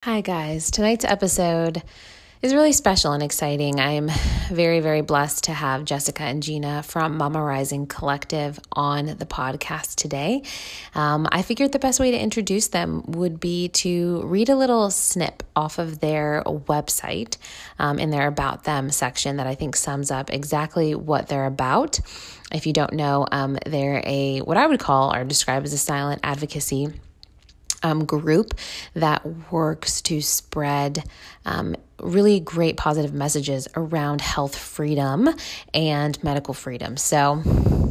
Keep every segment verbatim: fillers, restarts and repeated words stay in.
Hi, guys. Tonight's episode is really special and exciting. I'm very, very blessed to have Jessica and Gina from Mama Rising Collective on the podcast today. Um, I figured the best way to introduce them would be to read a little snip off of their website um, in their About Them section that I think sums up exactly what they're about. If you don't know, um, they're a what I would call or describe as a silent advocacy Um, group that works to spread um, really great positive messages around health freedom and medical freedom. So,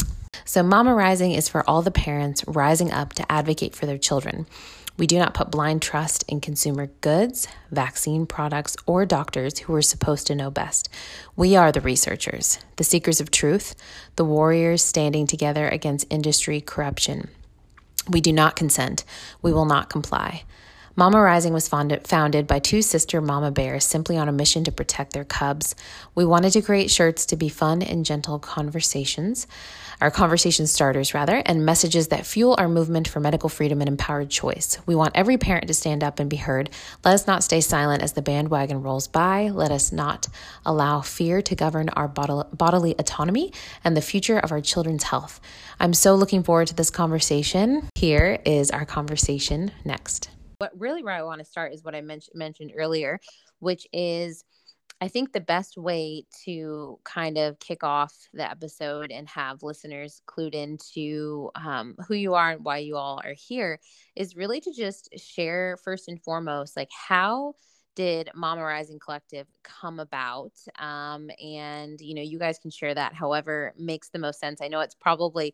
so Mama Rising is for all the parents rising up to advocate for their children. We do not put blind trust in consumer goods, vaccine products, or doctors who are supposed to know best. We are the researchers, the seekers of truth, the warriors standing together against industry corruption. We do not consent. We will not comply. Mama Rising was founded, founded by two sister mama bears simply on a mission to protect their cubs. We wanted to create shirts to be fun and gentle conversations, our conversation starters rather, and messages that fuel our movement for medical freedom and empowered choice. We want every parent to stand up and be heard. Let us not stay silent as the bandwagon rolls by. Let us not allow fear to govern our bod- bodily autonomy and the future of our children's health. I'm so looking forward to this conversation. Here is our conversation next. But really where I want to start is what I men- mentioned earlier, which is I think the best way to kind of kick off the episode and have listeners clued into um, who you are and why you all are here is really to just share first and foremost, like how did Mama Rising Collective come about? Um, and, you know, you guys can share that however makes the most sense. I know it's probably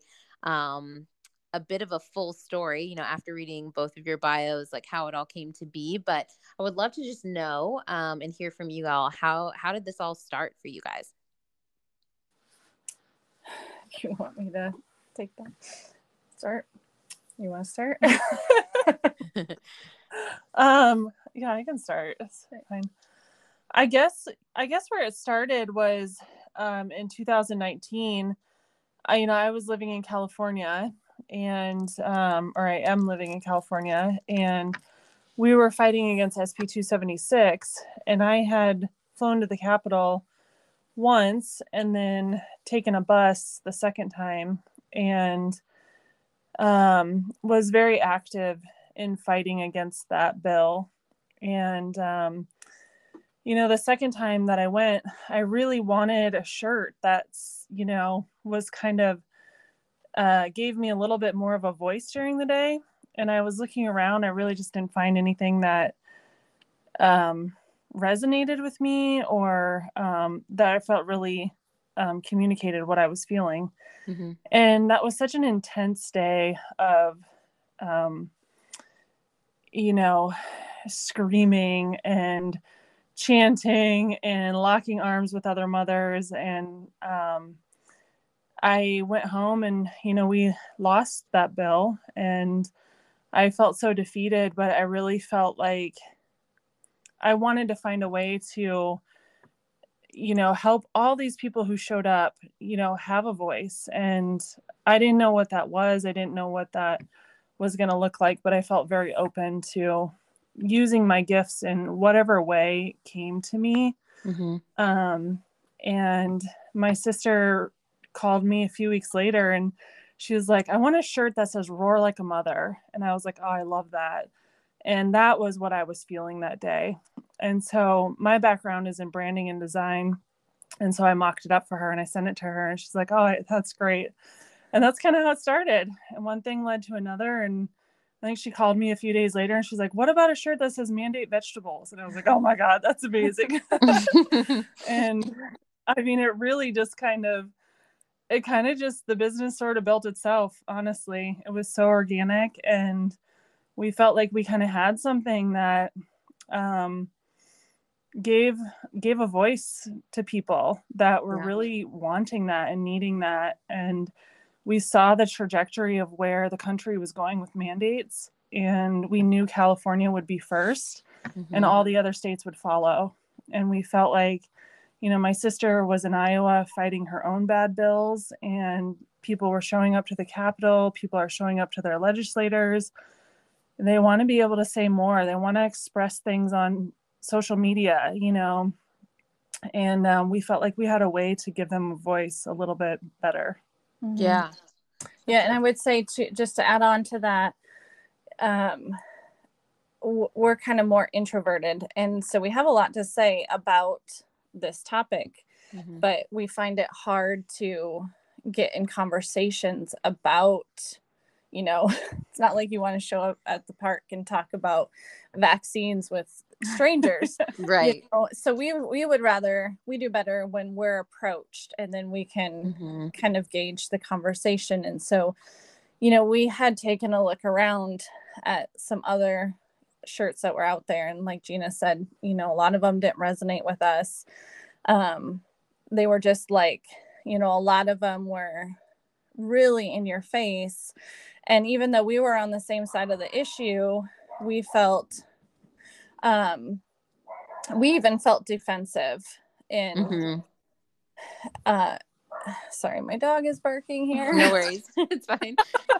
um, a bit of a full story, you know, after reading both of your bios, like how it all came to be. But I would love to just know um, and hear from you all. How how did this all start for you guys? You want me to take that? Start? You want to start? um, yeah, I can start. It's fine. I guess I guess where it started was um, in two thousand nineteen. I, you know, I was living in California, and um, or I am living in California, and we were fighting against S B two seventy-six, and I had flown to the Capitol once and then taken a bus the second time, and um, was very active in fighting against that bill. And, um, you know, the second time that I went, I really wanted a shirt that's, you know, was kind of, uh, gave me a little bit more of a voice during the day. And I was looking around, I really just didn't find anything that um, resonated with me or um, that I felt really um, communicated what I was feeling. Mm-hmm. And that was such an intense day of, um, you know, screaming and chanting and locking arms with other mothers. And um, I went home and, you know, we lost that bill, and I felt so defeated, but I really felt like I wanted to find a way to, you know, help all these people who showed up, you know, have a voice. And I didn't know what that was. I didn't know what that was going to look like, but I felt very open to using my gifts in whatever way came to me. Mm-hmm. Um, and my sister called me a few weeks later, and she was like, I want a shirt that says "Roar Like a Mother." And I was like, oh, I love that. And that was what I was feeling that day. And so my background is in branding and design. And so I mocked it up for her and I sent it to her, and she's like, oh, that's great. And that's kind of how it started. And one thing led to another. And I think she called me a few days later and she's like, what about a shirt that says "Mandate Vegetables"? And I was like, oh my God, that's amazing. And I mean, it really just kind of, it kind of just, the business sort of built itself, honestly. It was so organic, and we felt like we kind of had something that um, gave gave a voice to people that were yeah. really wanting that and needing that. And we saw the trajectory of where the country was going with mandates, and we knew California would be first, mm-hmm. and all the other states would follow. And we felt like, you know, my sister was in Iowa fighting her own bad bills, and people were showing up to the Capitol. People are showing up to their legislators. they want to be able to say more. They want to express things on social media, you know, and um, we felt like we had a way to give them a voice a little bit better. Mm-hmm. Yeah. Yeah. And I would say to, just to add on to that, um, we're kind of more introverted. And so we have a lot to say about this topic, mm-hmm. but we find it hard to get in conversations about, you know, it's not like you want to show up at the park and talk about vaccines with strangers. Right. You know? So we, we would rather, we do better when we're approached, and then we can mm-hmm. kind of gauge the conversation. And so, you know, we had taken a look around at some other shirts that were out there. And like Gina said, you know, a lot of them didn't resonate with us. Um, they were just like, you know, a lot of them were really in your face. And even though we were on the same side of the issue, we felt, um, we even felt defensive in, mm-hmm. uh, sorry, my dog is barking here. No worries. It's fine.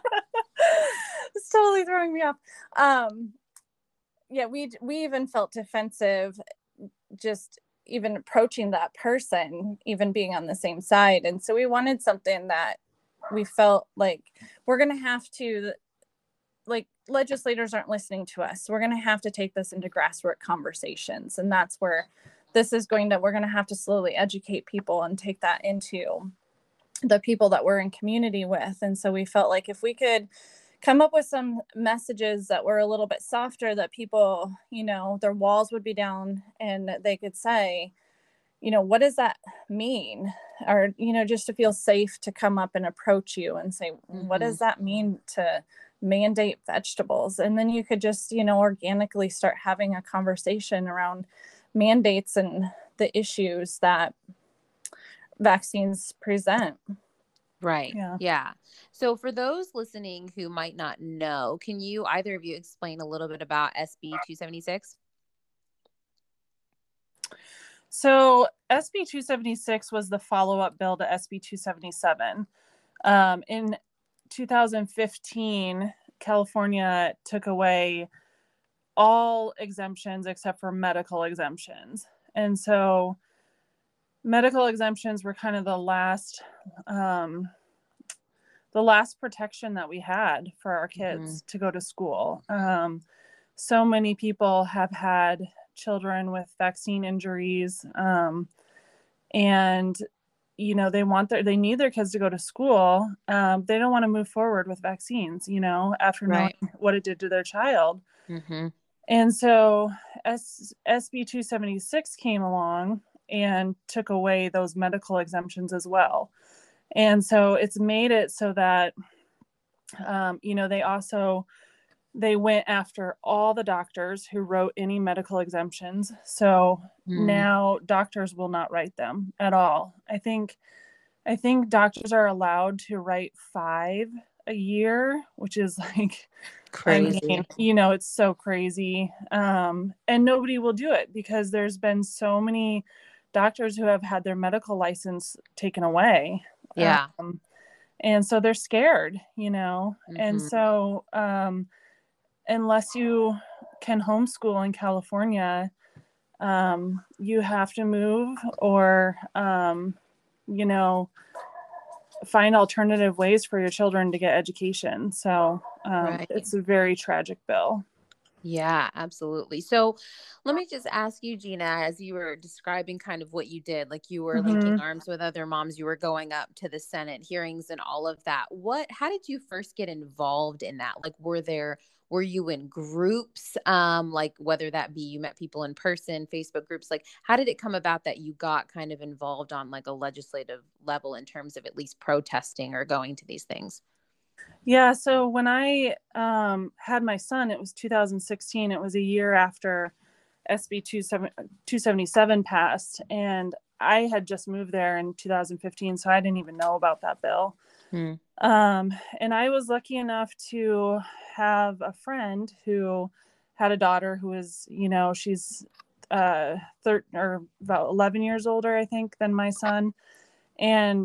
It's totally throwing me off. Um, yeah, we, we even felt defensive just even approaching that person, even being on the same side. And so we wanted something that we felt like we're going to have to, like, legislators aren't listening to us. We're going to have to take this into grassroots conversations. And that's where this is going to, we're going to have to slowly educate people and take that into the people that we're in community with. And so we felt like if we could come up with some messages that were a little bit softer, that people, you know, their walls would be down and they could say, you know, what does that mean? Or, you know, just to feel safe to come up and approach you and say, mm-hmm. what does that mean to mandate vegetables? And then you could just, you know, organically start having a conversation around mandates and the issues that vaccines present. Right. Yeah. Yeah. So for those listening who might not know, can you, either of you, explain a little bit about S B two seventy-six? So S B two seventy-six was the follow-up bill to S B two seventy-seven. Um, in two thousand fifteen, California took away all exemptions except for medical exemptions. And so medical exemptions were kind of the last, um, the last protection that we had for our kids mm-hmm. to go to school. Um, so many people have had children with vaccine injuries, um, and, you know, they want their, they need their kids to go to school. Um, they don't want to move forward with vaccines, you know, after right. knowing what it did to their child. Mm-hmm. And so S- SB two seventy-six came along and took away those medical exemptions as well. And so it's made it so that, um, you know, they also, they went after all the doctors who wrote any medical exemptions. So mm. now doctors will not write them at all. I think, I think doctors are allowed to write five a year, which is like crazy. I mean, you know, it's so crazy. Um, and nobody will do it because there's been so many doctors who have had their medical license taken away. Yeah. Um, and so they're scared, you know, mm-hmm. and so, um, unless you can homeschool in California, um, you have to move or, um, you know, find alternative ways for your children to get education. So um, right. It's a very tragic bill. Yeah, absolutely. So let me just ask you, Gina, as you were describing kind of what you did, like you were mm-hmm. linking arms with other moms, you were going up to the Senate hearings and all of that. What, how did you first get involved in that? Like, were there, were you in groups? Um, like whether that be you met people in person, Facebook groups, like how did it come about that you got kind of involved on like a legislative level in terms of at least protesting or going to these things? Yeah. So when I um, had my son, it was two thousand sixteen. It was a year after S B two seventy-seven passed. And I had just moved there in two thousand fifteen. So I didn't even know about that bill. Hmm. Um, and I was lucky enough to have a friend who had a daughter who was, you know, she's uh, thirteen or about eleven years older, I think, than my son. And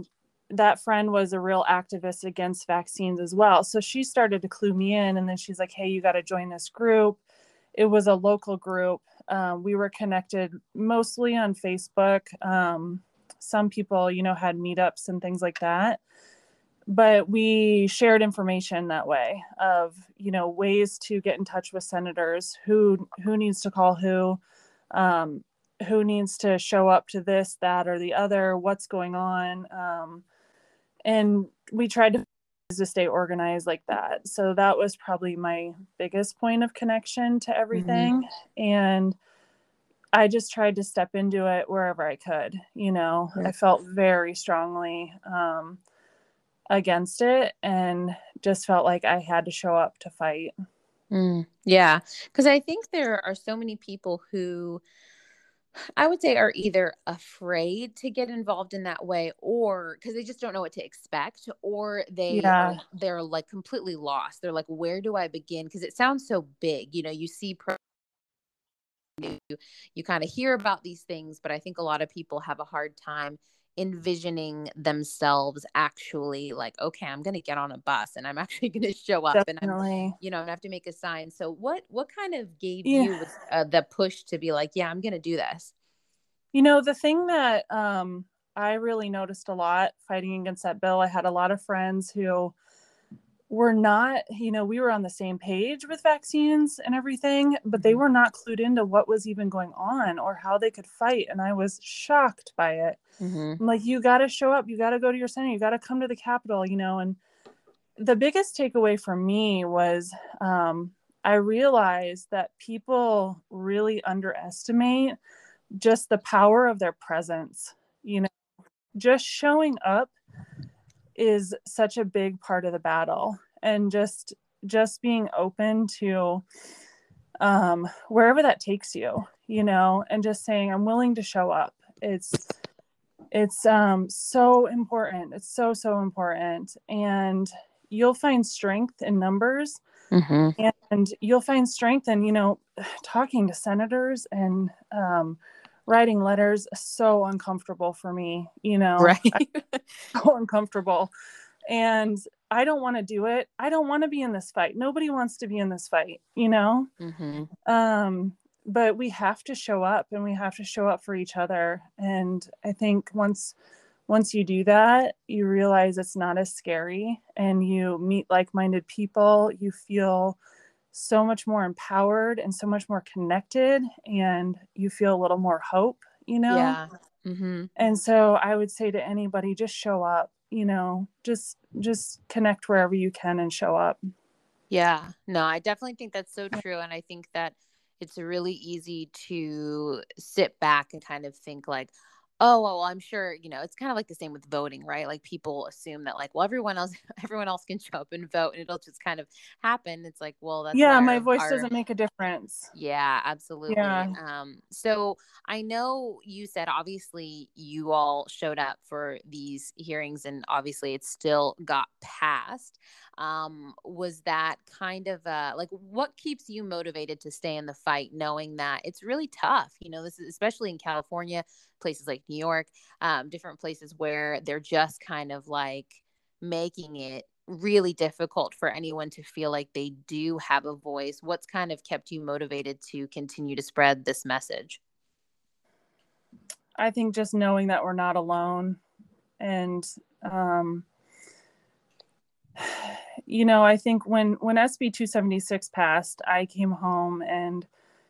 that friend was a real activist against vaccines as well. So she started to clue me in, and then she's like, hey, you got to join this group. It was a local group. Um, we were connected mostly on Facebook. Um, some people, you know, had meetups and things like that. But we shared information that way of, you know, ways to get in touch with senators, who who needs to call who, um, who needs to show up to this, that, or the other, what's going on. Um, and we tried to, to stay organized like that. So that was probably my biggest point of connection to everything. Mm-hmm. And I just tried to step into it wherever I could. You know, yeah. I felt very strongly um, against it, and just felt like I had to show up to fight. Mm, yeah. Because I think there are so many people who I would say are either afraid to get involved in that way, or because they just don't know what to expect, or they yeah. are, they're like completely lost. They're like, where do I begin? Because it sounds so big. You know, you see pro- you, you kind of hear about these things, but I think a lot of people have a hard time envisioning themselves actually like, okay, I'm going to get on a bus and I'm actually going to show up. Definitely. And I'm, you know, I'm gonna have to make a sign. So what, what kind of gave yeah. you uh, the push to be like, yeah, I'm going to do this? You know, the thing that um, I really noticed a lot fighting against that bill, I had a lot of friends who were not, you know, we were on the same page with vaccines and everything, but they were not clued into what was even going on or how they could fight. And I was shocked by it. Mm-hmm. I'm like, you got to show up, you got to go to your center, you got to come to the Capitol, you know. And the biggest takeaway for me was um, I realized that people really underestimate just the power of their presence. You know, just showing up is such a big part of the battle, and just just being open to um wherever that takes you, you know, and just saying I'm willing to show up. It's it's um so important. It's so so important. And you'll find strength in numbers. Mm-hmm. And you'll find strength in, you know, talking to senators and um writing letters. So uncomfortable for me, you know. Right. So uncomfortable. And I don't want to do it. I don't want to be in this fight. Nobody wants to be in this fight, you know. Mm-hmm. Um, but we have to show up, and we have to show up for each other. And I think once once you do that, you realize it's not as scary, and you meet like-minded people. You feel so much more empowered and so much more connected, and you feel a little more hope, you know? Yeah. Mm-hmm. And so I would say to anybody, just show up, you know, just, just connect wherever you can and show up. Yeah, no, I definitely think that's so true. And I think that it's really easy to sit back and kind of think like, oh, well, I'm sure, you know, it's kind of like the same with voting, right? Like people assume that like, well, everyone else, everyone else can show up and vote and it'll just kind of happen. It's like, well, that's yeah, why my our, voice our, doesn't make a difference. Yeah, absolutely. Yeah. Um, so I know you said obviously you all showed up for these hearings and obviously it still got passed. Um, was that kind of uh, like what keeps you motivated to stay in the fight, knowing that it's really tough? You know, this is especially in California, places like New York, um, different places where they're just kind of like making it really difficult for anyone to feel like they do have a voice. What's kind of kept you motivated to continue to spread this message? I think just knowing that we're not alone. And, um, you know, I think when, when S B two seventy-six passed, I came home and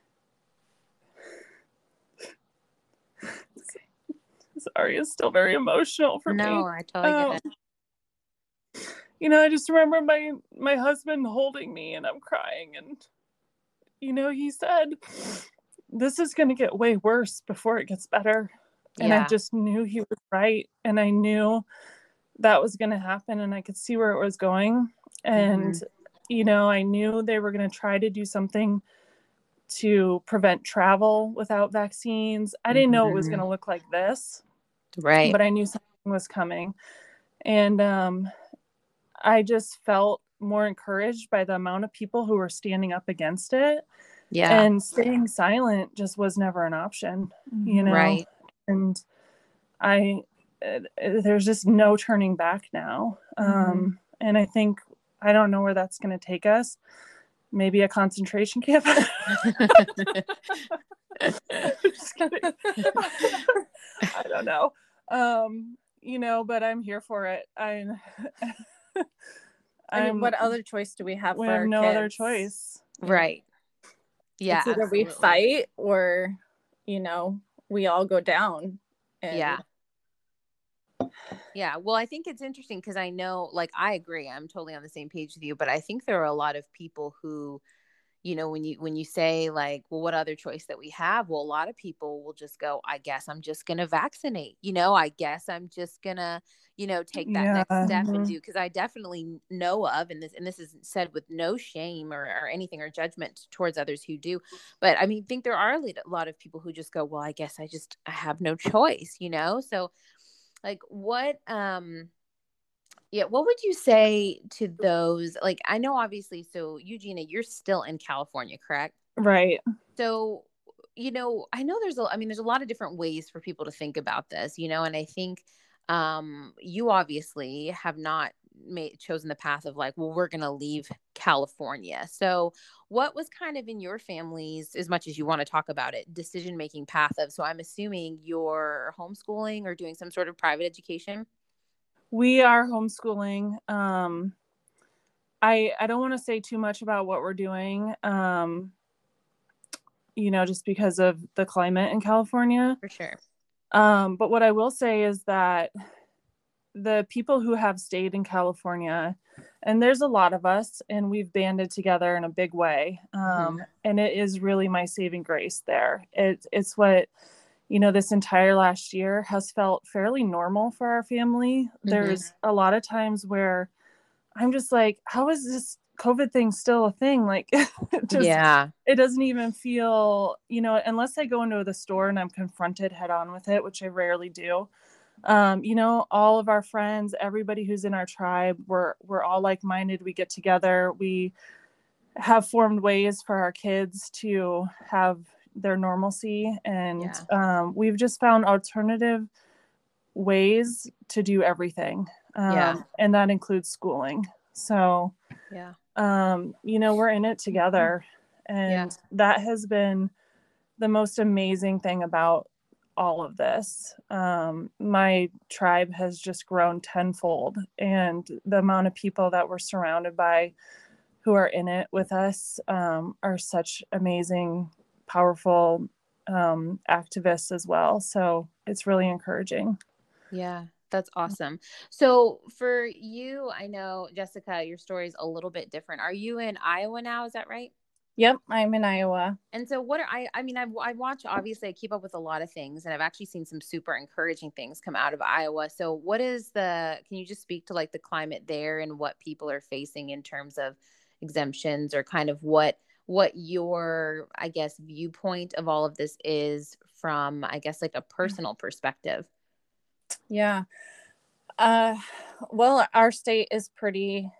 sorry, it's still very emotional for no, me. No, I totally um, get it. You know, I just remember my, my husband holding me and I'm crying. And, you know, he said, this is going to get way worse before it gets better. And Yeah. I just knew he was right. And I knew that was going to happen and I could see where it was going. And, mm-hmm. you know, I knew they were going to try to do something to prevent travel without vaccines. I didn't mm-hmm. know it was going to look like this. Right. But I knew something was coming. And, um, I just felt more encouraged by the amount of people who were standing up against it. Yeah. And staying silent just was never an option, you know? Right. And I, it, it, there's just no turning back now. Mm-hmm. Um, and I think, I don't know where that's going to take us. Maybe a concentration camp. Just kidding. I don't know. Um, you know, but I'm here for it. I, I mean, what other choice do we have we for have our no kids? other choice. Right. Yeah. It's either absolutely. we fight or, you know, we all go down. And Yeah. Yeah. Well, I think it's interesting because I know, like, I agree. I'm totally on the same page with you, but I think there are a lot of people who, you know, when you, when you say like, well, what other choice that we have? Well, a lot of people will just go, I guess I'm just going to vaccinate, you know, I guess I'm just going to, you know, take that Yeah. next step Mhm. and do, cause I definitely know of, and this, and this is said with no shame or, or anything or judgment towards others who do. But I mean, I think there are a lot of people who just go, well, I guess I just, I have no choice, you know? So like what, um, yeah, what would you say to those? Like, I know obviously, so Eugenia, you're still in California, correct? Right. So, you know, I know there's a, I mean, there's a lot of different ways for people to think about this, you know, and I think um, you obviously have not made chosen the path of like, well, we're going to leave California. So what was kind of in your family's, as much as you want to talk about it, decision-making path of, so I'm assuming you're homeschooling or doing some sort of private education? We are homeschooling. Um, I I don't want to say too much about what we're doing. Um, you know, just because of the climate in California. For sure. Um, but what I will say is that the people who have stayed in California, and there's a lot of us, and we've banded together in a big way. Um, Mhm. And it is really my saving grace there. It, it's what, you know, this entire last year has felt fairly normal for our family. There's a lot of times where I'm just like, how is this COVID thing still a thing? Like, it just, Yeah. it doesn't even feel, you know, unless I go into the store and I'm confronted head on with it, which I rarely do. Um, you know, all of our friends, everybody who's in our tribe, we're, we're all like-minded. We get together. We have formed ways for our kids to have their normalcy. And Yeah. um, we've just found alternative ways to do everything. Um, Yeah. And that includes schooling. So, Yeah. um, you know, we're in it together. And Yeah. that has been the most amazing thing about all of this. Um, my tribe has just grown tenfold, and the amount of people that we're surrounded by who are in it with us um, are such amazing, powerful um, activists as well. So it's really encouraging. Yeah, that's awesome. So for you, I know, Jessica, your story is a little bit different. Are you in Iowa now? Is that right? Yep, I'm in Iowa. And so what are I, I mean, I've, I watch, obviously I keep up with a lot of things, and I've actually seen some super encouraging things come out of Iowa. So what is the, can you just speak to like the climate there and what people are facing in terms of exemptions, or kind of what, what your, I guess, viewpoint of all of this is from, I guess, like a personal perspective? Yeah. Uh, well, our state is pretty,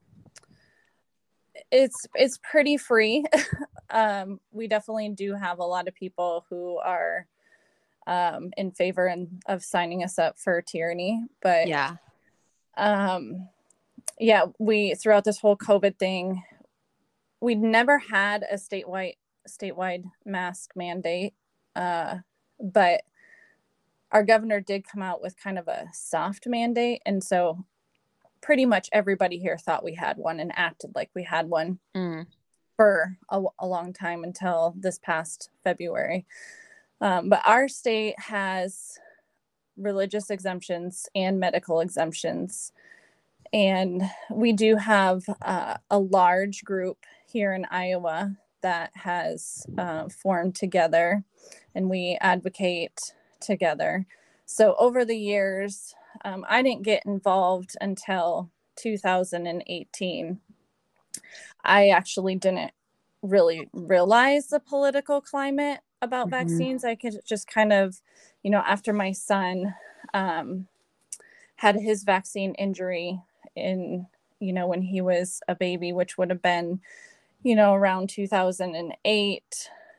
it's, it's pretty free. um, we definitely do have a lot of people who are um, in favor and of signing us up for tyranny. But Yeah. um, yeah, we, throughout this whole COVID thing, we never had a statewide statewide mask mandate. Uh, but our governor did come out with kind of a soft mandate. And so pretty much everybody here thought we had one and acted like we had one Mm. for a, a long time until this past February. Um, but our state has religious exemptions and medical exemptions. And we do have uh, a large group here in Iowa that has uh, formed together, and we advocate together. So over the years, um, I didn't get involved until two thousand eighteen. I actually didn't really realize the political climate about Mhm. vaccines. I could just kind of, you know, after my son um, had his vaccine injury in, you know, when he was a baby, which would have been, you know, around two thousand eight.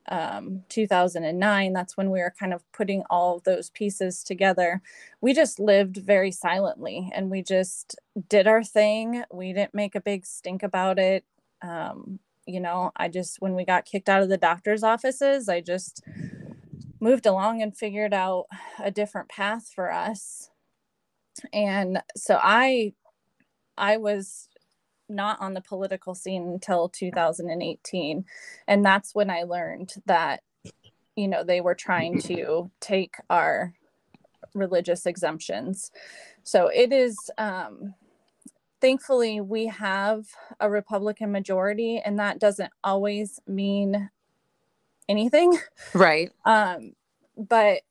um, two thousand nine, that's when we were kind of putting all of those pieces together. We just lived very silently and we just did our thing. We didn't make a big stink about it. Um, you know, I just, when we got kicked out of the doctor's offices, I just moved along and figured out a different path for us. And so I, I was not on the political scene until two thousand eighteen. And that's when I learned that, you know, they were trying to take our religious exemptions. So it is, um, thankfully we have a Republican majority, and that doesn't always mean anything. Right. Um, but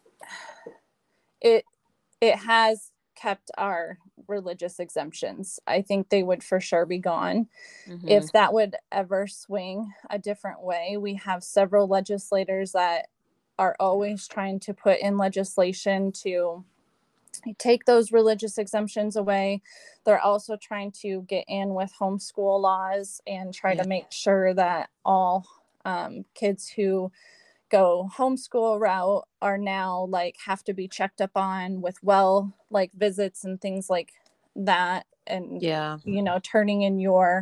it, it has kept our religious exemptions. I think they would for sure be gone. Mm-hmm. If that would ever swing a different way. We have several legislators that are always trying to put in legislation to take those religious exemptions away. They're also trying to get in with homeschool laws and try yeah. to make sure that all um, kids who go homeschool route are now like have to be checked up on with well like visits and things like that, and yeah you know turning in your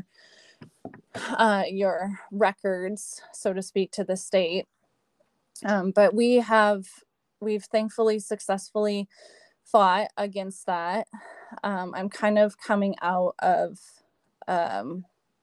uh your records, so to speak, to the state. Um but we have we've thankfully successfully fought against that. um I'm kind of coming out of um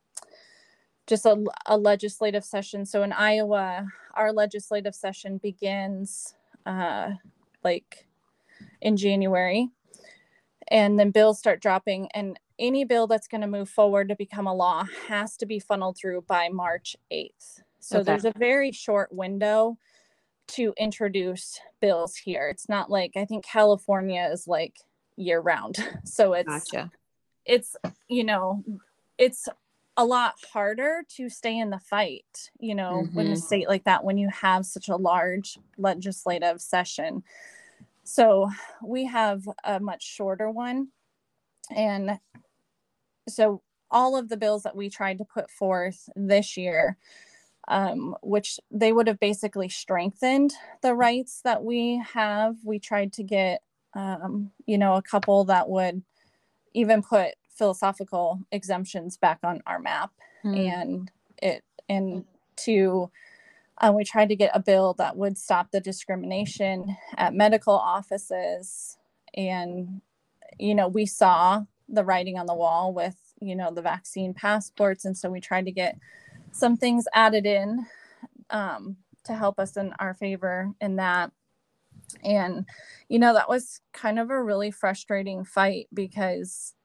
just a, a legislative session. So in Iowa, our legislative session begins uh, like in January, and then bills start dropping, and any bill that's going to move forward to become a law has to be funneled through by March eighth. So okay. There's a very short window to introduce bills here. It's not like, I think California is like year round. So it's, gotcha. it's, you know, it's a lot harder to stay in the fight, you know, mm-hmm. in a state like that, when you have such a large legislative session. So we have a much shorter one. And so all of the bills that we tried to put forth this year, um, which they would have basically strengthened the rights that we have. We tried to get, um, you know, a couple that would even put philosophical exemptions back on our map. Mm. And it, and to, uh, we tried to get a bill that would stop the discrimination at medical offices. And, you know, we saw the writing on the wall with, you know, the vaccine passports. And so we tried to get some things added in, um, to help us in our favor in that. And, you know, that was kind of a really frustrating fight, because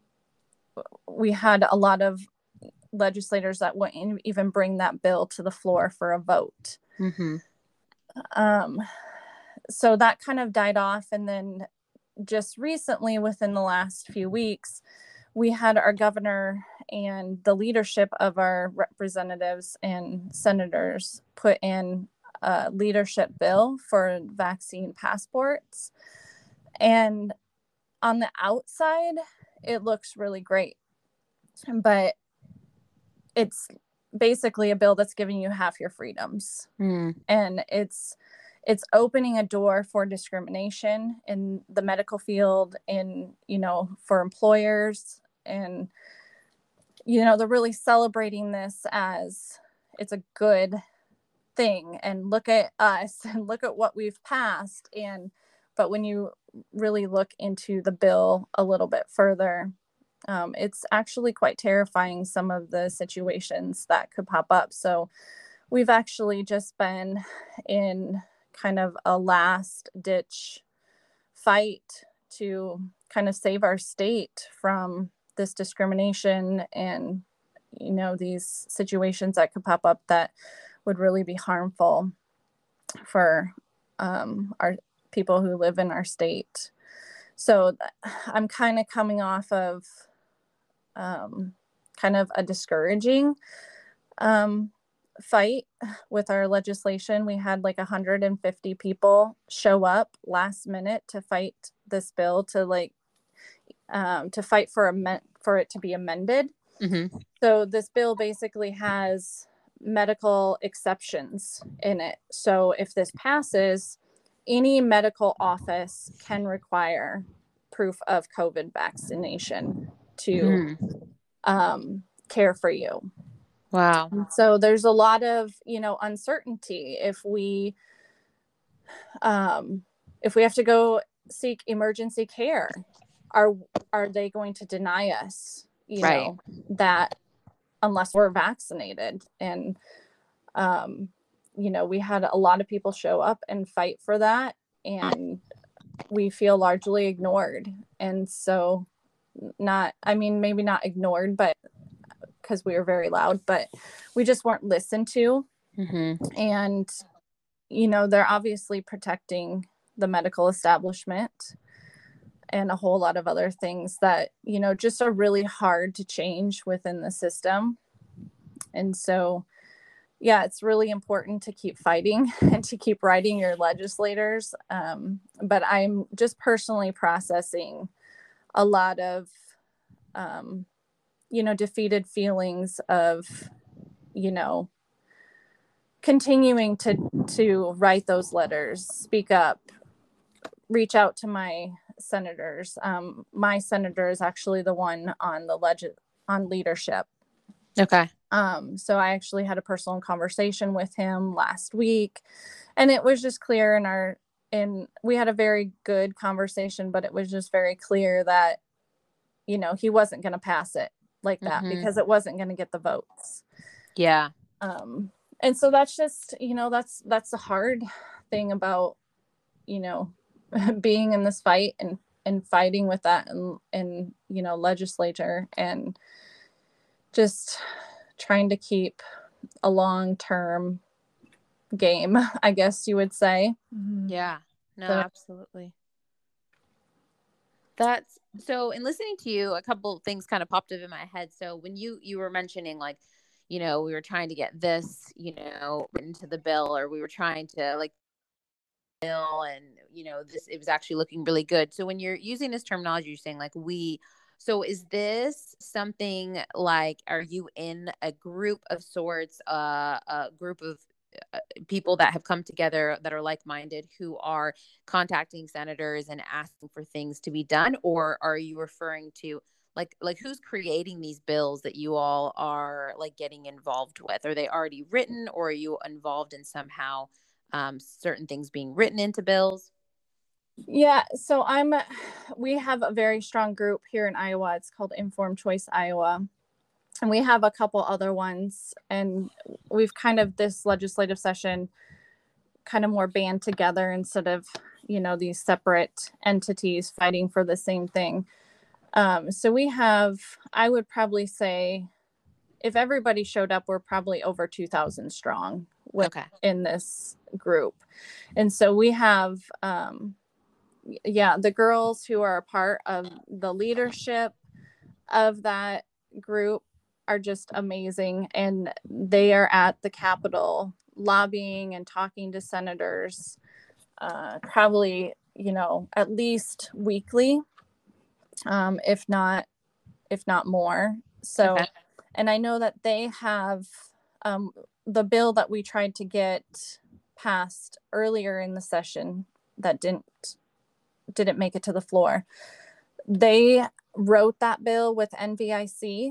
we had a lot of legislators that wouldn't even bring that bill to the floor for a vote. Mm-hmm. Um, so that kind of died off. And then just recently, within the last few weeks, we had our governor and the leadership of our representatives and senators put in a leadership bill for vaccine passports. And on the outside, it looks really great, but it's basically a bill that's giving you half your freedoms. Mm. And it's it's opening a door for discrimination in the medical field, and, you know, for employers. And, you know, they're really celebrating this as it's a good thing. And look at us and look at what we've passed. And but when you really look into the bill a little bit further, um, it's actually quite terrifying, some of the situations that could pop up. So we've actually just been in kind of a last ditch fight to kind of save our state from this discrimination and, you know, these situations that could pop up that would really be harmful for um, our people who live in our state. So th- I'm kind of coming off of um, kind of a discouraging um, fight with our legislation. We had like one hundred fifty people show up last minute to fight this bill, to like um, to fight for amend- for it to be amended. Mm-hmm. So this bill basically has medical exceptions in it. So if this passes, any medical office can require proof of COVID vaccination to Hmm. um, care for you. Wow. So there's a lot of, you know, uncertainty if we um, if we have to go seek emergency care. Are are they going to deny us, you Right. know, that unless we're vaccinated? And um, you know, we had a lot of people show up and fight for that, and we feel largely ignored. And so not, I mean, maybe not ignored, but because we were very loud, but we just weren't listened to. Mm-hmm. And, you know, they're obviously protecting the medical establishment and a whole lot of other things that, you know, just are really hard to change within the system. And so, yeah, it's really important to keep fighting and to keep writing your legislators. Um, but I'm just personally processing a lot of, um, you know, defeated feelings of, you know, continuing to to write those letters, speak up, reach out to my senators. Um, my senator is actually the one on the legend on leadership. Okay. Um, so I actually had a personal conversation with him last week, and it was just clear in our and we had a very good conversation, but it was just very clear that, you know, he wasn't going to pass it like that Mhm. because it wasn't going to get the votes. Yeah. Um, and so that's just, you know, that's that's the hard thing about, you know, being in this fight and and fighting with that and and you know, legislature, and just trying to keep a long-term game, I guess you would say. Yeah. No, So- absolutely. That's so in listening to you, a couple things kind of popped up in my head. So when you you were mentioning, like, you know, we were trying to get this, you know, into the bill, or we were trying to like bill, and you know, this, it was actually looking really good. So when you're using this terminology, you're saying like we, so is this something like, are you in a group of sorts, uh, a group of uh, people that have come together that are like-minded, who are contacting senators and asking for things to be done? Or are you referring to like like who's creating these bills that you all are like getting involved with? Are they already written, or are you involved in somehow um, certain things being written into bills? Yeah, so I'm we have a very strong group here in Iowa. It's called Informed Choice Iowa. And we have a couple other ones, and we've kind of this legislative session kind of more band together instead of, you know, these separate entities fighting for the same thing. Um, so we have, I would probably say, if everybody showed up, we're probably over two thousand strong with, Okay. in this group. And so we have, um, yeah, the girls who are a part of the leadership of that group are just amazing. And they are at the Capitol lobbying and talking to senators, uh, probably, you know, at least weekly, um, if not, if not more. So, Okay. and I know that they have um, the bill that we tried to get passed earlier in the session that didn't didn't make it to the floor. They wrote that bill with N V I C.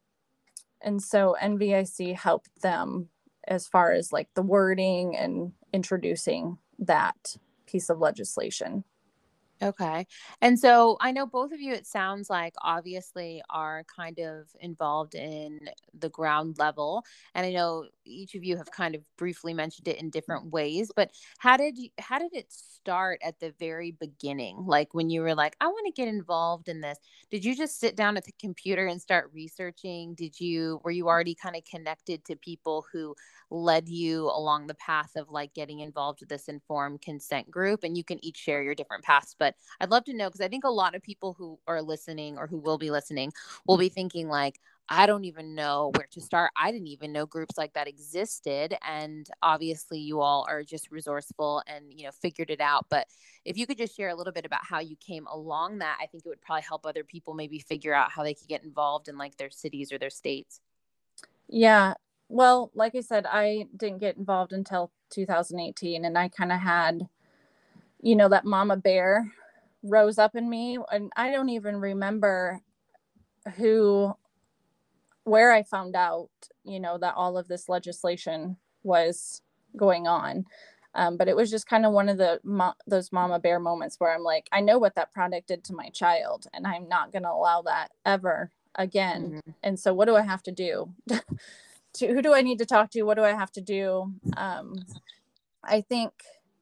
And so N V I C helped them as far as like the wording and introducing that piece of legislation. Okay. And so I know both of you, it sounds like, obviously are kind of involved in the ground level. And I know each of you have kind of briefly mentioned it in different ways, but how did you, how did it start at the very beginning? Like when you were like, I want to get involved in this. Did you just sit down at the computer and start researching? Did you, were you already kind of connected to people who led you along the path of like getting involved with this informed consent group? And you can each share your different paths, but I'd love to know, because I think a lot of people who are listening or who will be listening will be thinking like, I don't even know where to start. I didn't even know groups like that existed. And obviously you all are just resourceful and, you know, figured it out. But if you could just share a little bit about how you came along that, I think it would probably help other people maybe figure out how they could get involved in like their cities or their states. Yeah. well, like I said, I didn't get involved until two thousand eighteen, and I kind of had, you know, that mama bear rose up in me, and I don't even remember who, where I found out, you know, that all of this legislation was going on. Um, but it was just kind of one of the mo- those mama bear moments where I'm like, I know what that product did to my child, and I'm not going to allow that ever again. Mm-hmm. And so what do I have to do? to, who do I need to talk to? What do I have to do? Um, I think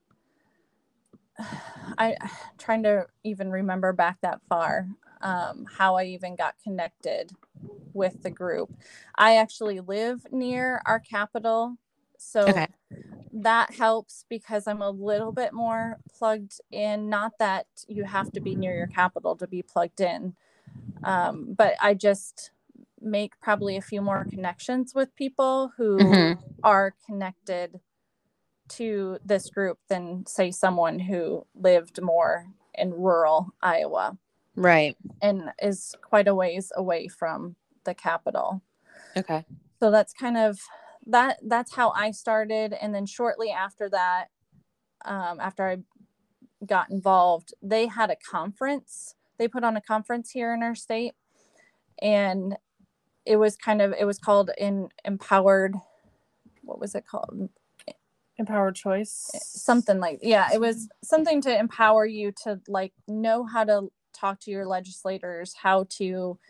I I'm trying to even remember back that far, um, how I even got connected with the group. I actually live near our capital, so okay. That helps because I'm a little bit more plugged in. Not that you have to be near your capital to be plugged in, um, but I just make probably a few more connections with people who mm-hmm. are connected to this group than, say, someone who lived more in rural Iowa. Right. And is quite a ways away from the capital. Okay. So that's kind of, that, that's how I started. And then shortly after that, um, after I got involved, they had a conference. They put on a conference here in our state. And it was kind of, it was called in Empowered, what was it called? Empowered Choice. Something like, yeah, it was something to empower you to like know how to talk to your legislators, how to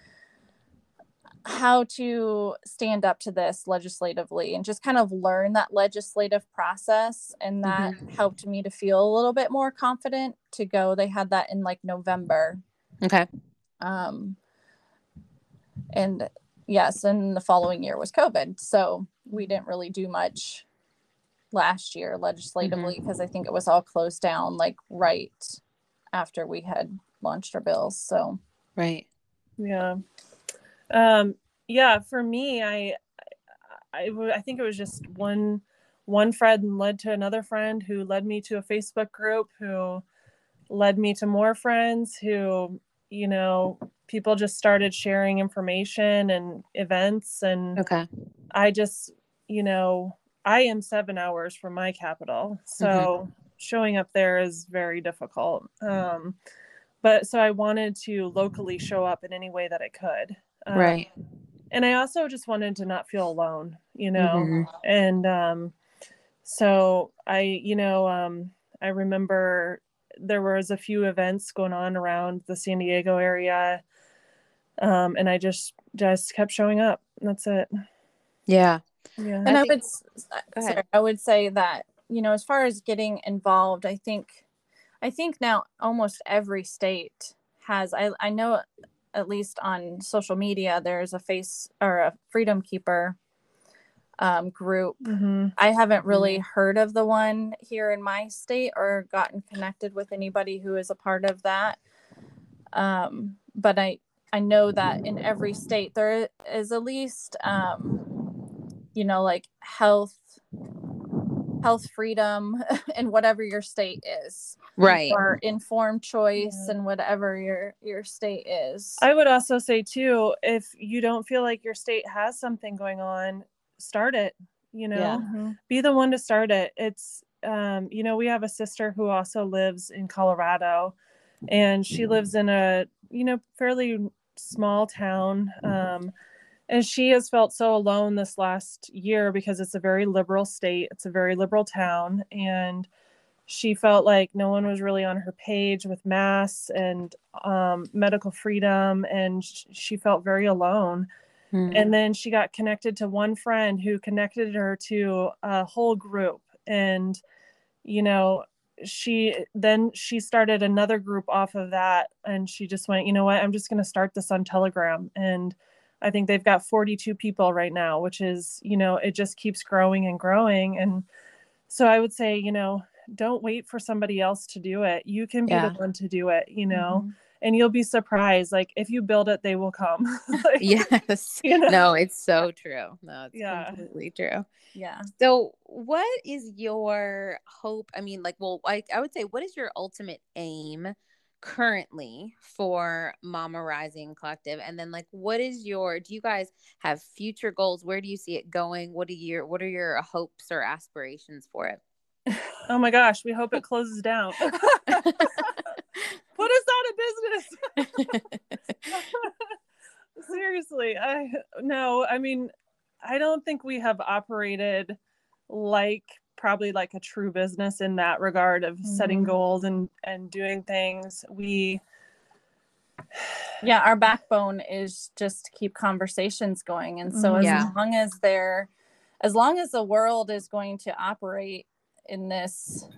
how to stand up to this legislatively, and just kind of learn that legislative process. And that mm-hmm. helped me to feel a little bit more confident to go. They had that in like November. Okay. Um, and yes, and the following year was COVID. So we didn't really do much last year legislatively because mm-hmm. I think it was all closed down like right after we had launched our bills. So right. Yeah. Um, yeah, for me, I, I, I think it was just one, one friend led to another friend who led me to a Facebook group, who led me to more friends, who, you know, people just started sharing information and events. And okay. I just, you know, I am seven hours from my capital. So mm-hmm. showing up there is very difficult. Um, but so I wanted to locally show up in any way that I could. Um, right. And I also just wanted to not feel alone, you know, mm-hmm. and um, so I, you know, um, I remember there was a few events going on around the San Diego area, um, and I just just kept showing up. That's it. Yeah. Yeah. And I, I think... would sorry, I would say that, you know, as far as getting involved, I think I think now almost every state has, I, I know at least on social media, there's a face or a Freedom Keeper um, group. Mm-hmm. I haven't really mm-hmm. heard of the one here in my state or gotten connected with anybody who is a part of that. Um, but I, I know that in every state there is at least, um, you know, like health, health freedom in whatever your state is. Right. Or informed choice yeah. and whatever your, your state is. I would also say too, if you don't feel like your state has something going on, start it, you know, yeah. mm-hmm. be the one to start it. It's, um, you know, we have a sister who also lives in Colorado, and she lives in a, you know, fairly small town. Um, and she has felt so alone this last year because it's a very liberal state. It's a very liberal town. And she felt like no one was really on her page with masks and um, medical freedom. And sh- she felt very alone. Mm-hmm. And then she got connected to one friend who connected her to a whole group. And, you know, she then she started another group off of that. And she just went, you know what, I'm just going to start this on Telegram. And I think they've got forty-two people right now, which is, you know, it just keeps growing and growing. And so I would say, you know, don't wait for somebody else to do it. You can be yeah. the one to do it, you know, mm-hmm. and you'll be surprised. Like if you build it, they will come. like, yes. You know? No, it's so true. No, it's yeah. completely true. Yeah. So what is your hope? I mean, like, well, I, I would say, what is your ultimate aim currently for Mama Rising Collective? And then like, what is your, do you guys have future goals? Where do you see it going? What are your, what are your hopes or aspirations for it? Oh my gosh, we hope it closes down. Put us out of business. Seriously, I no, I mean, I don't think we have operated like probably like a true business in that regard of mm-hmm. setting goals and and doing things. We yeah, our backbone is just to keep conversations going. And so yeah. as long as they're as long as the world is going to operate in this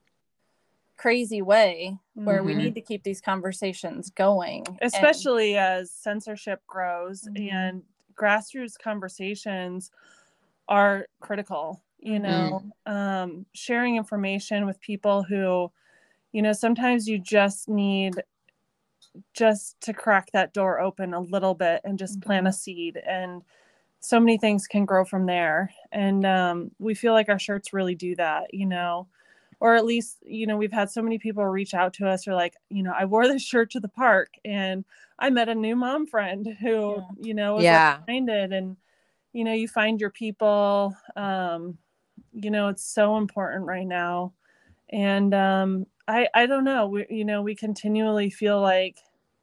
crazy way where mm-hmm. we need to keep these conversations going, especially and, as censorship grows mm-hmm. and grassroots conversations are critical, you know, mm-hmm. um, sharing information with people who, you know, sometimes you just need just to crack that door open a little bit and just mm-hmm. plant a seed, and so many things can grow from there. And um, we feel like our shirts really do that, you know, or at least, you know, we've had so many people reach out to us who are like, you know, I wore this shirt to the park and I met a new mom friend who, yeah. you know, was yeah. like-minded, and, you know, you find your people, um, you know, it's so important right now. And um, I, I don't know, we, you know, we continually feel like,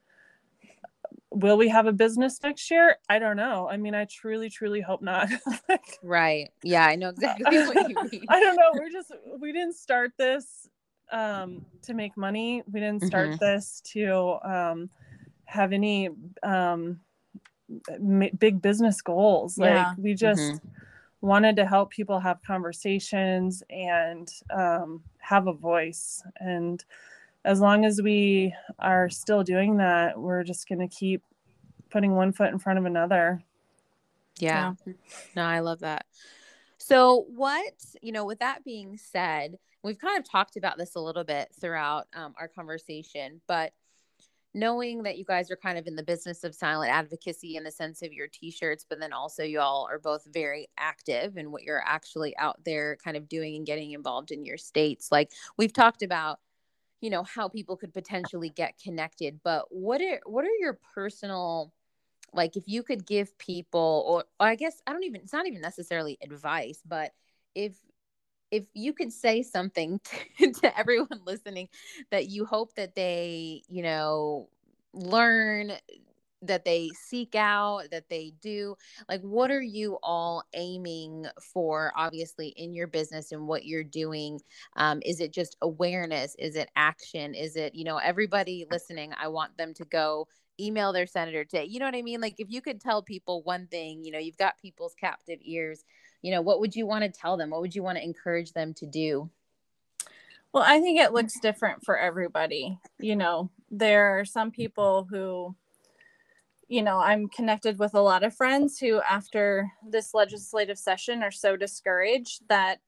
will we have a business next year? I don't know. I mean, I truly, truly hope not. like, right. Yeah, I know exactly what you mean. I don't know. We're just, we didn't start this um, to make money. We didn't start mm-hmm. this to um, have any um, m- big business goals. Yeah. Like we just mm-hmm. wanted to help people have conversations and um, have a voice. And as long as we are still doing that, we're just going to keep putting one foot in front of another. Yeah. yeah. No, I love that. So what, you know, with that being said, we've kind of talked about this a little bit throughout um, our conversation, but knowing that you guys are kind of in the business of silent advocacy in the sense of your t-shirts, but then also you all are both very active in what you're actually out there kind of doing and getting involved in your states. Like we've talked about, you know, how people could potentially get connected, but what are, what are your personal, like if you could give people, or, or I guess I don't even, it's not even necessarily advice, but if, if you could say something to, to everyone listening that you hope that they, you know, learn, that they seek out, that they do, like, what are you all aiming for, obviously, in your business and what you're doing? Um, is it just awareness? Is it action? Is it, you know, everybody listening, I want them to go email their senator today. You know what I mean? Like, if you could tell people one thing, you know, you've got people's captive ears, you know, what would you want to tell them? What would you want to encourage them to do? Well, I think it looks different for everybody. You know, there are some people who, you know, I'm connected with a lot of friends who after this legislative session are so discouraged that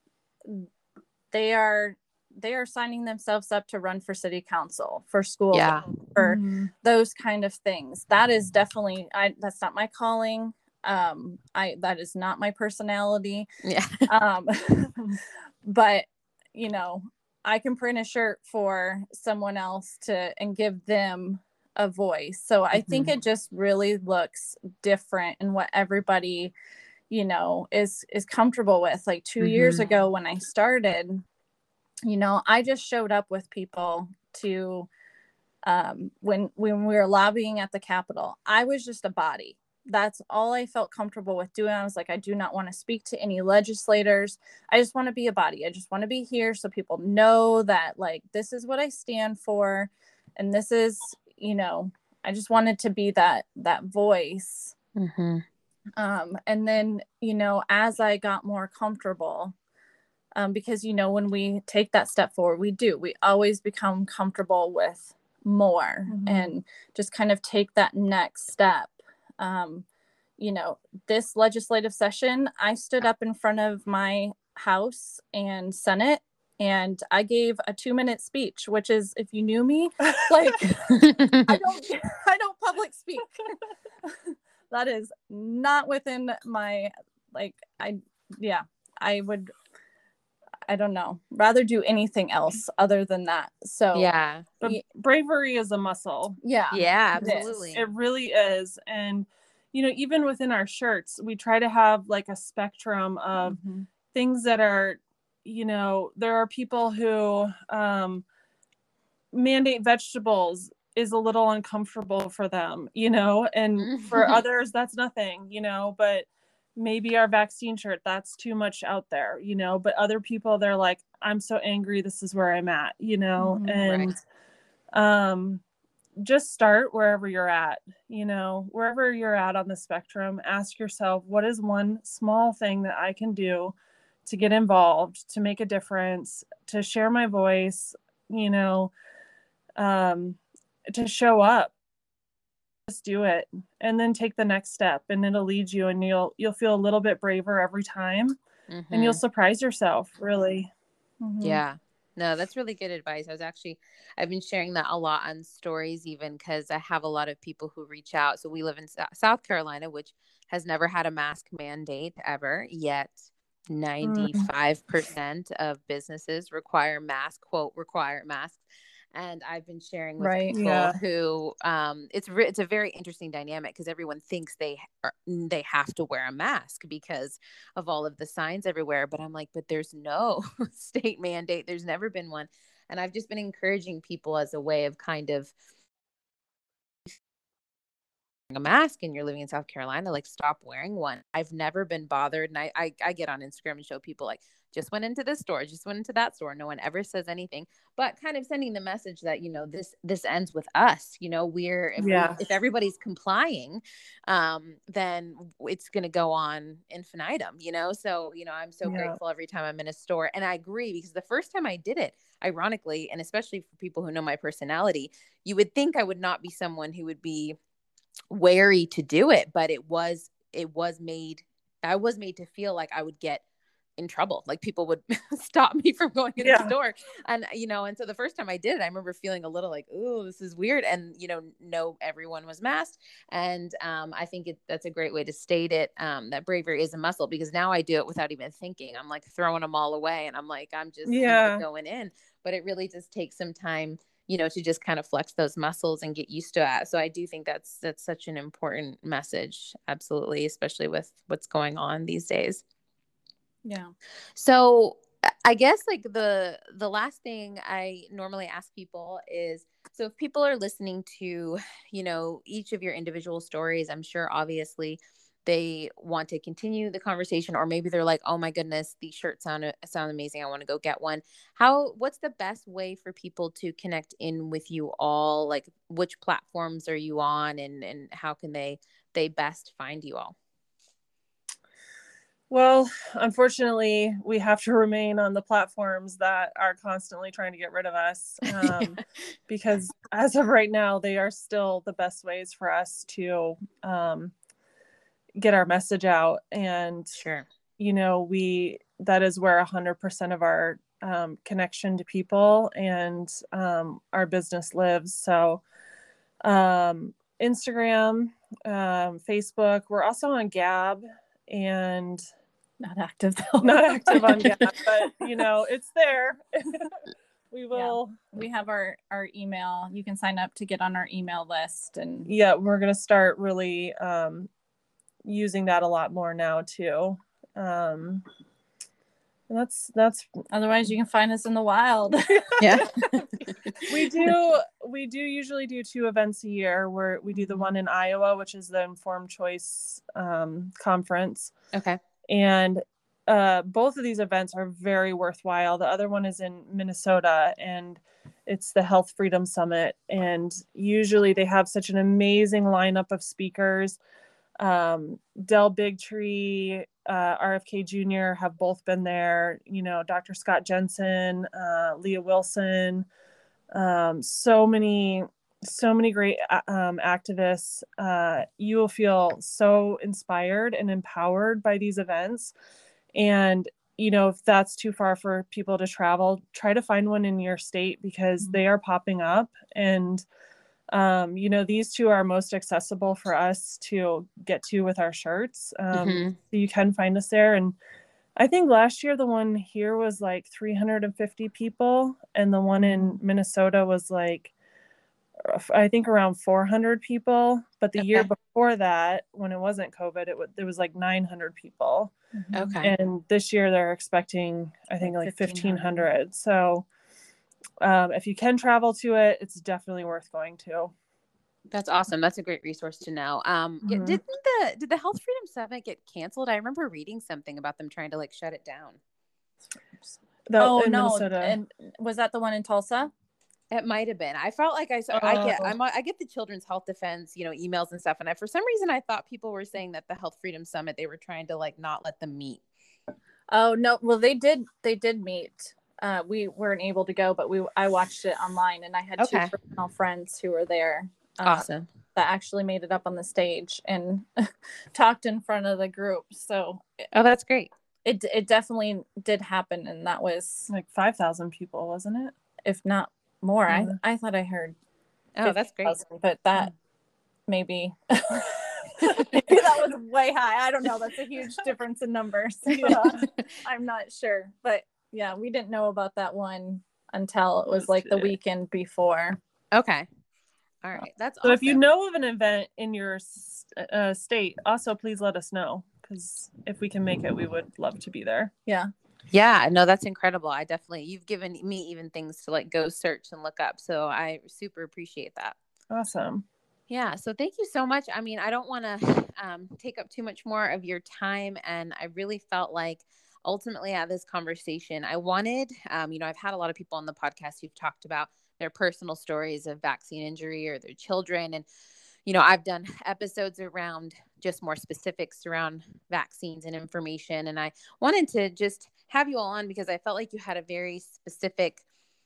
they are they are signing themselves up to run for city council, for school, yeah. for mm-hmm. those kind of things. That is definitely, I, that's not my calling. Um, I, that is not my personality. Yeah. um, but you know, I can print a shirt for someone else to, and give them a voice. So I mm-hmm. think it just really looks different in what everybody, you know, is, is comfortable with. Like two mm-hmm. years ago when I started, you know, I just showed up with people to, um, when, when we were lobbying at the Capitol, I was just a body. That's all I felt comfortable with doing. I was like, I do not want to speak to any legislators. I just want to be a body. I just want to be here so people know that, like, this is what I stand for. And this is, you know, I just wanted to be that, that voice. Mm-hmm. Um, and then, you know, as I got more comfortable, um, because, you know, when we take that step forward, we do, we always become comfortable with more mm-hmm. and just kind of take that next step. Um, you know, this legislative session, I stood up in front of my House and Senate and I gave a two minute speech, which is, if you knew me, like, I don't, I don't public speak. That is not within my, like, I, yeah, I would, I don't know, rather do anything else other than that. So Yeah. But y- bravery is a muscle. yeah. Yeah, it is. absolutely. It really is. And, you know, even within our shirts, we try to have like a spectrum of Mhm. things that are, you know, there are people who um, mandate vegetables is a little uncomfortable for them, you know, and for others, that's nothing, you know, but maybe our vaccine shirt, that's too much out there, you know, but other people, they're like, I'm so angry, this is where I'm at, you know, Mhm. and um, just start wherever you're at, you know, wherever you're at on the spectrum, ask yourself, what is one small thing that I can do to get involved, to make a difference, to share my voice, you know, um, to show up. Just do it and then take the next step, and it'll lead you, and you'll you'll feel a little bit braver every time, and you'll Mhm. surprise yourself, really. Mhm. Yeah. No, that's really good advice. I was actually, I've been sharing that a lot on stories, even because I have a lot of people who reach out. So we live in Sou- South Carolina, which has never had a mask mandate ever, yet Mm. ninety-five percent of businesses require mask, quote, require masks. And I've been sharing with Right. people Yeah. who, um, it's re- it's a very interesting dynamic because everyone thinks they are, they have to wear a mask because of all of the signs everywhere. But I'm like, but there's no state mandate. There's never been one. And I've just been encouraging people as a way of kind of a mask and you're living in South Carolina, like stop wearing one. I've never been bothered. And I, I, I get on Instagram and show people like, just went into this store, just went into that store. No one ever says anything, but kind of sending the message that, you know, this, this ends with us, you know, we're, if, we, Yeah. if everybody's complying, um, then it's going to go on infinitum, you know? So, you know, I'm so Yeah. grateful every time I'm in a store. And I agree because the first time I did it, ironically, and especially for people who know my personality, you would think I would not be someone who would be wary to do it, but it was it was made I was made to feel like I would get in trouble, like people would stop me from going in Yeah. the store. And you know, and so the first time I did it, I remember feeling a little like, oh, this is weird. And you know, no, everyone was masked. And um, I think it, that's a great way to state it, um, that bravery is a muscle, because now I do it without even thinking. I'm like throwing them all away and I'm like, I'm just Yeah. you know, going in. But it really does take some time, you know, to just kind of flex those muscles and get used to that. So I do think that's that's such an important message. Absolutely, especially with what's going on these days. Yeah. So I guess like the the last thing I normally ask people is, so if people are listening to, you know, each of your individual stories, I'm sure obviously they want to continue the conversation, or maybe they're like, oh my goodness, these shirts sound sound amazing, I want to go get one. How what's the best way for people to connect in with you all? Like which platforms are you on, and and how can they they best find you all? Well, unfortunately, we have to remain on the platforms that are constantly trying to get rid of us, um, because as of right now, they are still the best ways for us to um, get our message out. And, Sure. you know, we that is where one hundred percent of our um, connection to people and um, our business lives. So um, Instagram, um, Facebook, we're also on Gab, and Not active though. not active on Gab, but you know, it's there. We will. We have our our email. You can sign up to get on our email list, and Yeah, we're gonna start really um, using that a lot more now too. Um, and that's that's otherwise you can find us in the wild. Yeah. we do we do usually do two events a year, where we do the one in Iowa, which is the Informed Choice um, conference. Okay. And uh, both of these events are very worthwhile. The other one is in Minnesota, and it's the Health Freedom Summit. And usually they have such an amazing lineup of speakers. Um, Del Bigtree, uh, R F K Junior have both been there. You know, Doctor Scott Jensen, uh, Leah Wilson, um, so many, so many great um, activists. Uh, you will feel so inspired and empowered by these events. And, you know, if that's too far for people to travel, try to find one in your state, because they are popping up. And, um, you know, these two are most accessible for us to get to with our shirts. Um, Mhm. so you can find us there. And I think last year the one here was like three hundred fifty people, and the one in Minnesota was like, I think around four hundred people. But the Okay. year before that, when it wasn't COVID, it, w- it was like nine hundred people. Okay. And this year they're expecting, I think, Like like fifteen hundred. So um, if you can travel to it, it's definitely worth going to. That's awesome. That's a great resource to know. Um, yeah, Mhm. didn't the did the Health Freedom Summit get canceled? I remember reading something about them trying to like shut it down. The, Oh in no! Minnesota. And was that the one in Tulsa? It might have been. I felt like I saw. I get. Oh. I'm. I get the Children's Health Defense, you know, emails and stuff. And I, for some reason, I thought people were saying that the Health Freedom Summit, they were trying to like not let them meet. Oh no! Well, they did. They did meet. Uh, we weren't able to go, but we I watched it online, and I had Okay. two personal friends who were there. Uh, Awesome. That actually made it up on the stage and talked in front of the group. So Oh, that's great. it it definitely did happen, and that was Like five thousand people, wasn't it? if not more. Yeah. I I thought I heard. Oh, that's great. fifty thousand, but that maybe maybe that was way high. I don't know. That's a huge difference in numbers. Yeah. I'm not sure, but yeah, we didn't know about that one until it was like the weekend before. Okay. All right. That's So awesome. if you know of an event in your uh, state, also please let us know, because if we can make it, we would love to be there. Yeah. Yeah, no, that's incredible. I definitely, you've given me even things to like go search and look up. So I super appreciate that. Awesome. Yeah. So thank you so much. I mean, I don't want to um, take up too much more of your time. And I really felt like ultimately at this conversation, I wanted, um, you know, I've had a lot of people on the podcast who've talked about their personal stories of vaccine injury or their children. And, you know, I've done episodes around just more specifics around vaccines and information. And I wanted to just have you all on because I felt like you had a very specific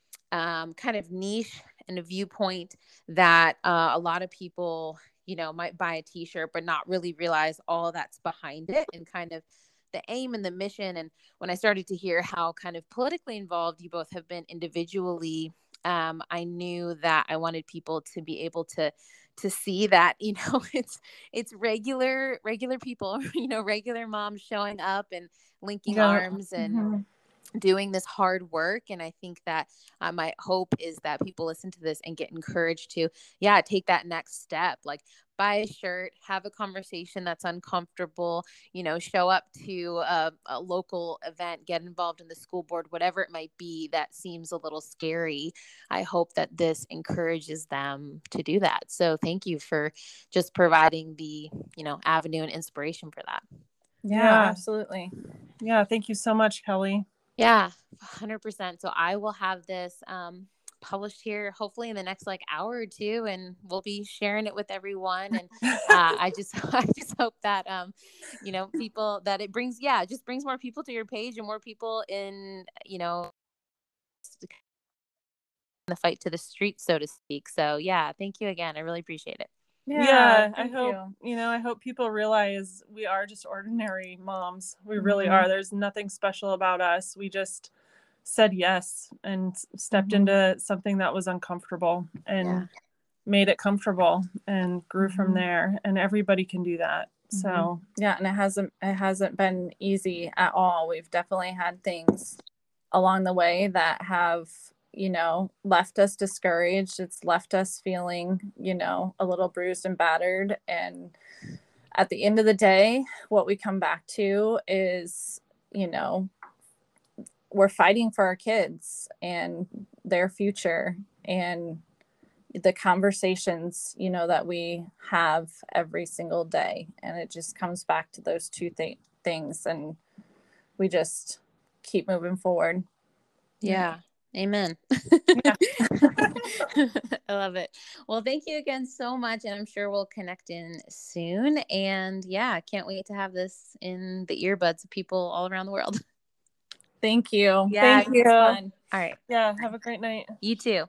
um, kind of niche and a viewpoint that uh, a lot of people, you know, might buy a t-shirt, but not really realize all that's behind it and kind of the aim and the mission. And when I started to hear how kind of politically involved you both have been individually, um, I knew that I wanted people to be able to to see that, you know, it's it's regular regular people, you know, regular moms showing up and linking Yeah. arms and Mhm. doing this hard work. And I think that uh, my hope is that people listen to this and get encouraged to, yeah, take that next step, like buy a shirt, have a conversation that's uncomfortable, you know, show up to a, a local event, get involved in the school board, whatever it might be that seems a little scary. I hope that this encourages them to do that. So thank you for just providing the, you know, avenue and inspiration for that. Yeah, Yeah. absolutely. Yeah. Thank you so much, Kelly. Yeah, one hundred percent. So I will have this um, published here hopefully in the next like hour or two, and we'll be sharing it with everyone. And uh, I just I just hope that um, you know, people that it brings, yeah, it just brings more people to your page and more people in, you know, the fight to the street, so to speak. So yeah, thank you again. I really appreciate it. Yeah, Yeah, I thank hope, you. you know, I hope people realize we are just ordinary moms. We really Mhm. are. There's nothing special about us. We just said yes and s- stepped Mhm. into something that was uncomfortable and Yeah. made it comfortable and grew from Mhm. there. And everybody can do that. So Yeah, and it hasn't it hasn't been easy at all. We've definitely had things along the way that have, you know, left us discouraged. It's left us feeling, you know, a little bruised and battered. And at the end of the day, what we come back to is, you know, we're fighting for our kids and their future and the conversations, you know, that we have every single day. And it just comes back to those two th- things. And we just keep moving forward. Yeah. Amen. Yeah. I love it. Well, thank you again so much. And I'm sure we'll connect in soon. And yeah, I can't wait to have this in the earbuds of people all around the world. Thank you. Yeah, Thank you. you. All right. Yeah. Have a great night. You too.